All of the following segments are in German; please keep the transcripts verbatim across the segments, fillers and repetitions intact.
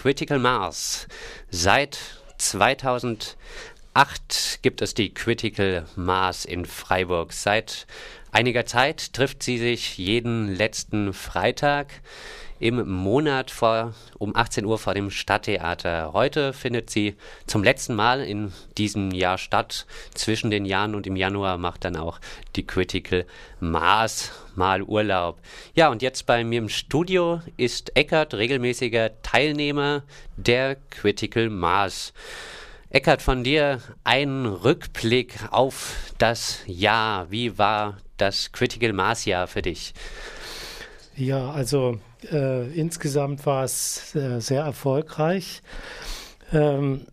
Critical Mass. Seit zweitausendacht gibt es die Critical Mass in Freiburg. Seit einiger Zeit trifft sie sich jeden letzten Freitag im Monat vor, um achtzehn Uhr vor dem Stadttheater. Heute findet sie zum letzten Mal in diesem Jahr statt. Zwischen den Jahren und im Januar macht dann auch die Critical Mass mal Urlaub. Ja, und jetzt bei mir im Studio ist Eckart, regelmäßiger Teilnehmer der Critical Mass. Eckart, von dir ein Rückblick auf das Jahr. Wie war das Critical Mass Jahr für dich? Ja, also äh, insgesamt war es äh, sehr erfolgreich. Ähm,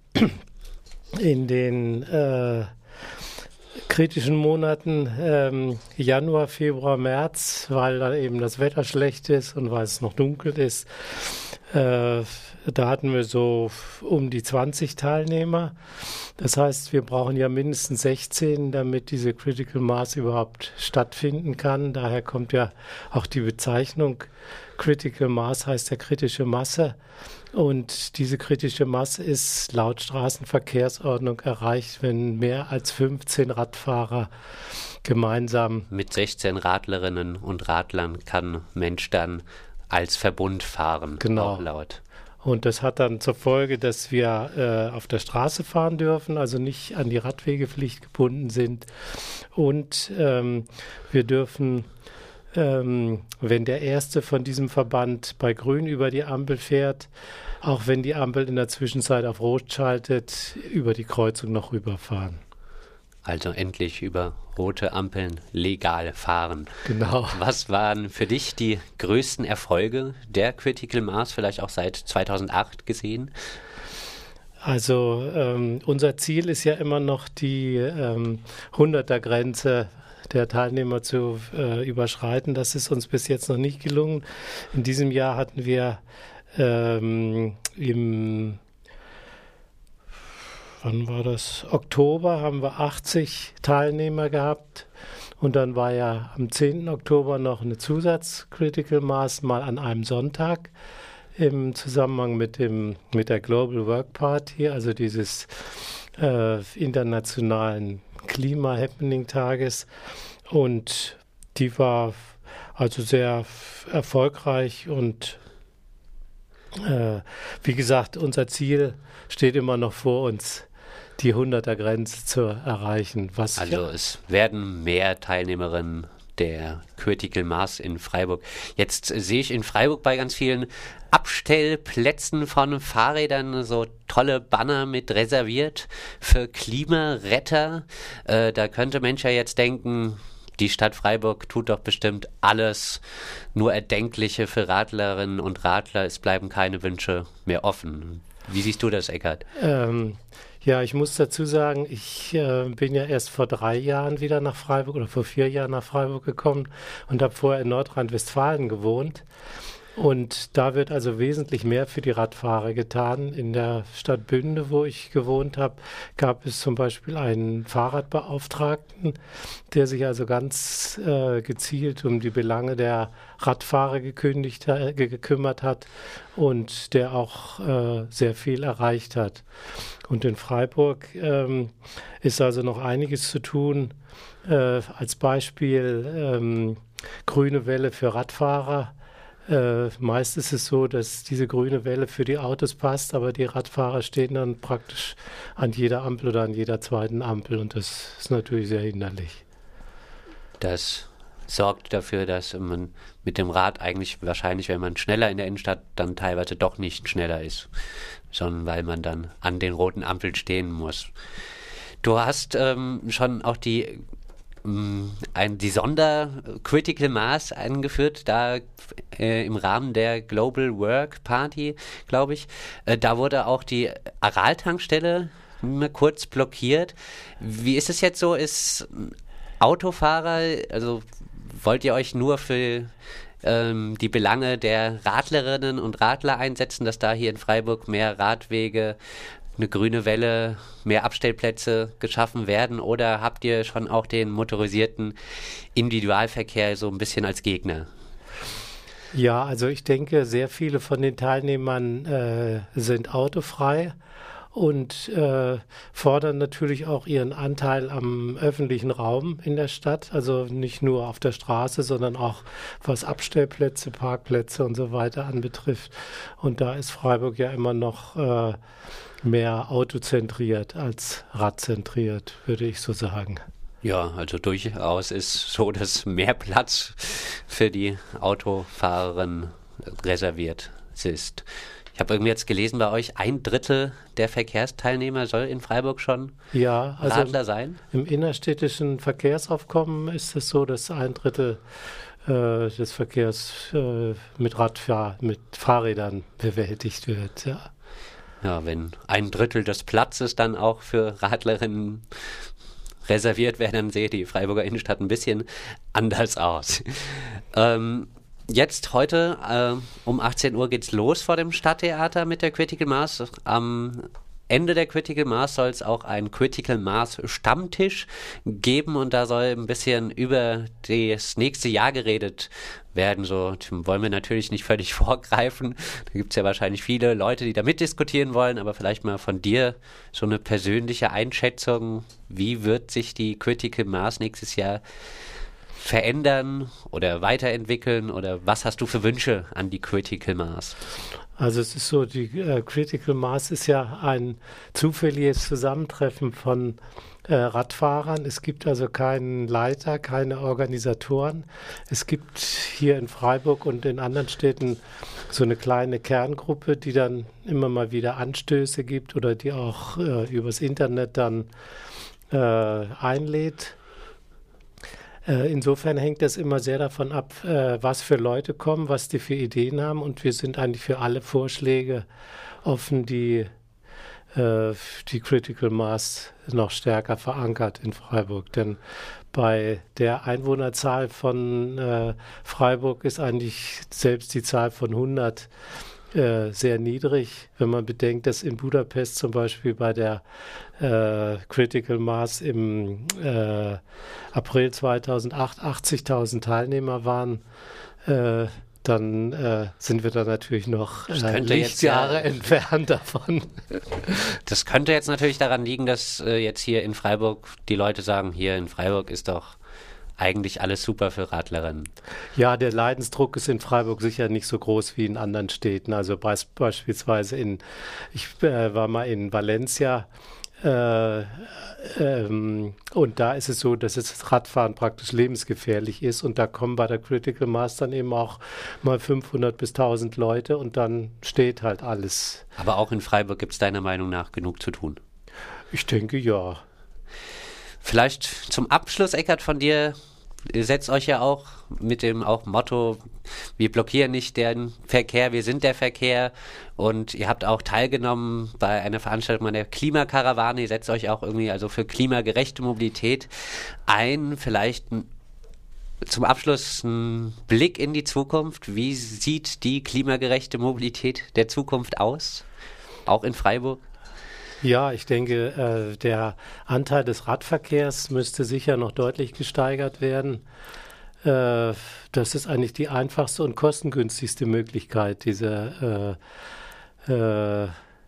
in den äh, kritischen Monaten ähm, Januar, Februar, März, weil da eben das Wetter schlecht ist und weil es noch dunkel ist, äh, da hatten wir so um die zwanzig Teilnehmer. Das heißt, wir brauchen ja mindestens sechzehn, damit diese Critical Mass überhaupt stattfinden kann. Daher kommt ja auch die Bezeichnung Critical Mass, heißt ja kritische Masse. Und diese kritische Masse ist laut Straßenverkehrsordnung erreicht, wenn mehr als fünfzehn Radfahrer gemeinsam... Mit sechzehn Radlerinnen und Radlern kann Mensch dann als Verbund fahren, genau. Auch laut. Und das hat dann zur Folge, dass wir äh, auf der Straße fahren dürfen, also nicht an die Radwegepflicht gebunden sind. Und ähm, wir dürfen, ähm, wenn der Erste von diesem Verband bei Grün über die Ampel fährt, auch wenn die Ampel in der Zwischenzeit auf Rot schaltet, über die Kreuzung noch rüberfahren. Also endlich über rote Ampeln legal fahren. Genau. Was waren für dich die größten Erfolge der Critical Mass, vielleicht auch seit zweitausendacht gesehen? Also ähm, unser Ziel ist ja immer noch die ähm, hunderter-Grenze der Teilnehmer zu äh, überschreiten. Das ist uns bis jetzt noch nicht gelungen. In diesem Jahr hatten wir ähm, im Wann war das? Oktober haben wir achtzig Teilnehmer gehabt und dann war ja am zehnten Oktober noch eine Zusatz-Critical Mass mal an einem Sonntag im Zusammenhang mit dem mit der Global Work Party, also dieses äh, internationalen Klima-Happening-Tages, und die war also sehr erfolgreich und äh, wie gesagt, unser Ziel steht immer noch vor uns, die hunderter-Grenze zu erreichen. Was also es werden mehr Teilnehmerinnen der Critical Mass in Freiburg. Jetzt sehe ich in Freiburg bei ganz vielen Abstellplätzen von Fahrrädern so tolle Banner mit reserviert für Klimaretter. Äh, da könnte Mensch ja jetzt denken, die Stadt Freiburg tut doch bestimmt alles nur Erdenkliche für Radlerinnen und Radler. Es bleiben keine Wünsche mehr offen. Wie siehst du das, Eckart? Ähm, ja, ich muss dazu sagen, ich äh, bin ja erst vor drei Jahren wieder nach Freiburg oder vor vier Jahren nach Freiburg gekommen und habe vorher in Nordrhein-Westfalen gewohnt. Und da wird also wesentlich mehr für die Radfahrer getan. In der Stadt Bünde, wo ich gewohnt habe, gab es zum Beispiel einen Fahrradbeauftragten, der sich also ganz äh, gezielt um die Belange der Radfahrer gekündigt, äh, gekümmert hat und der auch äh, sehr viel erreicht hat. Und in Freiburg ähm, ist also noch einiges zu tun. Äh, als Beispiel ähm, grüne Welle für Radfahrer. Äh, meist ist es so, dass diese grüne Welle für die Autos passt, aber die Radfahrer stehen dann praktisch an jeder Ampel oder an jeder zweiten Ampel und das ist natürlich sehr hinderlich. Das sorgt dafür, dass man mit dem Rad eigentlich wahrscheinlich, wenn man schneller in der Innenstadt, dann teilweise doch nicht schneller ist, sondern weil man dann an den roten Ampeln stehen muss. Du hast ähm, schon auch die Ein, die Sonder-Critical Mass eingeführt, da äh, im Rahmen der Global Work Party, glaube ich. Äh, da wurde auch die Aral-Tankstelle mal kurz blockiert. Wie ist es jetzt so? Ist Autofahrer, also wollt ihr euch nur für ähm, die Belange der Radlerinnen und Radler einsetzen, dass da hier in Freiburg mehr Radwege, eine grüne Welle, mehr Abstellplätze geschaffen werden, oder habt ihr schon auch den motorisierten Individualverkehr so ein bisschen als Gegner? Ja, also ich denke, sehr viele von den Teilnehmern äh, sind autofrei und äh, fordern natürlich auch ihren Anteil am öffentlichen Raum in der Stadt. Also nicht nur auf der Straße, sondern auch was Abstellplätze, Parkplätze und so weiter anbetrifft. Und da ist Freiburg ja immer noch äh, mehr autozentriert als radzentriert, würde ich so sagen. Ja, also durchaus ist so, dass mehr Platz für die Autofahrerin reserviert ist. Ich habe irgendwie jetzt gelesen bei euch, ein Drittel der Verkehrsteilnehmer soll in Freiburg schon Ja, also Radler sein? im innerstädtischen Verkehrsaufkommen ist es so, dass ein Drittel äh, des Verkehrs äh, mit Radfahr mit Fahrrädern bewältigt wird. Ja. Ja, wenn ein Drittel des Platzes dann auch für Radlerinnen reserviert wäre, dann sehe die Freiburger Innenstadt ein bisschen anders aus. ähm, Jetzt heute äh, um achtzehn Uhr geht's los vor dem Stadttheater mit der Critical Mass. Am Ende der Critical Mass soll es auch einen Critical Mass Stammtisch geben und da soll ein bisschen über das nächste Jahr geredet werden. So wollen wir natürlich nicht völlig vorgreifen. Da gibt es ja wahrscheinlich viele Leute, die da mitdiskutieren wollen, aber vielleicht mal von dir so eine persönliche Einschätzung. Wie wird sich die Critical Mass nächstes Jahr verändern oder weiterentwickeln oder was hast du für Wünsche an die Critical Mass? Also es ist so, die äh, Critical Mass ist ja ein zufälliges Zusammentreffen von äh, Radfahrern. Es gibt also keinen Leiter, keine Organisatoren. Es gibt hier in Freiburg und in anderen Städten so eine kleine Kerngruppe, die dann immer mal wieder Anstöße gibt oder die auch äh, übers Internet dann äh, einlädt. Insofern hängt das immer sehr davon ab, was für Leute kommen, was die für Ideen haben. Und wir sind eigentlich für alle Vorschläge offen, die die Critical Mass noch stärker verankert in Freiburg. Denn bei der Einwohnerzahl von Freiburg ist eigentlich selbst die Zahl von hundert Äh, sehr niedrig, wenn man bedenkt, dass in Budapest zum Beispiel bei der äh, Critical Mass im äh, April zweitausendacht achtzigtausend Teilnehmer waren, äh, dann äh, sind wir da natürlich noch äh, Lichtjahre ja, entfernt davon. Das könnte jetzt natürlich daran liegen, dass äh, jetzt hier in Freiburg die Leute sagen, hier in Freiburg ist doch eigentlich alles super für Radlerinnen. Ja, der Leidensdruck ist in Freiburg sicher nicht so groß wie in anderen Städten. Also beis- beispielsweise in, ich äh, war mal in Valencia äh, ähm, und da ist es so, dass das Radfahren praktisch lebensgefährlich ist und da kommen bei der Critical Mass dann eben auch mal fünfhundert bis tausend Leute und dann steht halt alles. Aber auch in Freiburg gibt es deiner Meinung nach genug zu tun? Ich denke, ja. Vielleicht zum Abschluss, Eckart, von dir, ihr setzt euch ja auch mit dem auch Motto, wir blockieren nicht den Verkehr, wir sind der Verkehr und ihr habt auch teilgenommen bei einer Veranstaltung an der Klimakarawane, ihr setzt euch auch irgendwie also für klimagerechte Mobilität ein, vielleicht ein, zum Abschluss ein Blick in die Zukunft, wie sieht die klimagerechte Mobilität der Zukunft aus, auch in Freiburg? Ja, ich denke, äh, der Anteil des Radverkehrs müsste sicher noch deutlich gesteigert werden. Äh, das ist eigentlich die einfachste und kostengünstigste Möglichkeit, diese äh, äh,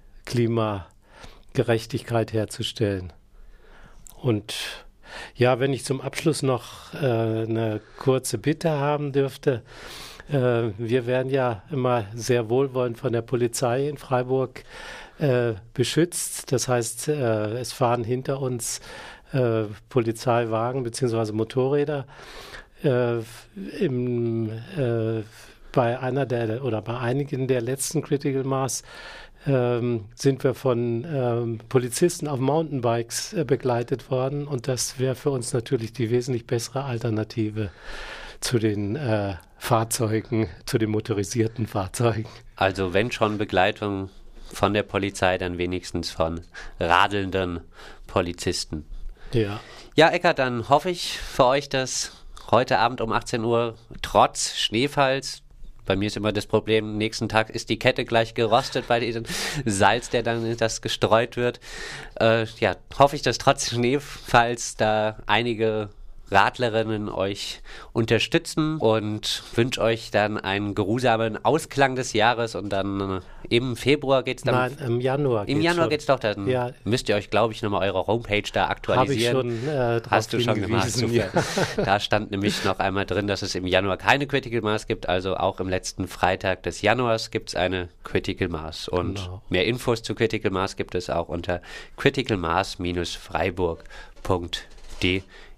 Klimagerechtigkeit herzustellen. Und ja, wenn ich zum Abschluss noch äh, eine kurze Bitte haben dürfte. Äh, wir werden ja immer sehr wohlwollend von der Polizei in Freiburg Äh, beschützt. Das heißt, äh, es fahren hinter uns äh, Polizeiwagen bzw. Motorräder. Äh, im, äh, bei einer der oder bei einigen der letzten Critical Mass ähm, sind wir von ähm, Polizisten auf Mountainbikes äh, begleitet worden und das wäre für uns natürlich die wesentlich bessere Alternative zu den äh, Fahrzeugen, zu den motorisierten Fahrzeugen. Also wenn schon Begleitung von der Polizei, dann wenigstens von radelnden Polizisten. Ja. Ja, Eckart, dann hoffe ich für euch, dass heute Abend um achtzehn Uhr trotz Schneefalls, bei mir ist immer das Problem, nächsten Tag ist die Kette gleich gerostet bei diesem Salz, der dann in das gestreut wird. Äh, ja, hoffe ich, dass trotz Schneefalls da einige Radlerinnen euch unterstützen und wünsche euch dann einen geruhsamen Ausklang des Jahres und dann äh, im Februar geht es dann... Nein, im Januar Im Januar geht es doch, dann ja. müsst ihr euch, glaube ich, nochmal eure Homepage da aktualisieren. Habe ich schon äh, drauf Hast du schon gemacht, super. Ja. Da stand nämlich noch einmal drin, dass es im Januar keine Critical Mass gibt, also auch im letzten Freitag des Januars gibt es eine Critical Mass und Genau. mehr Infos zu Critical Mass gibt es auch unter critical mass Bindestrich freiburg punkt de.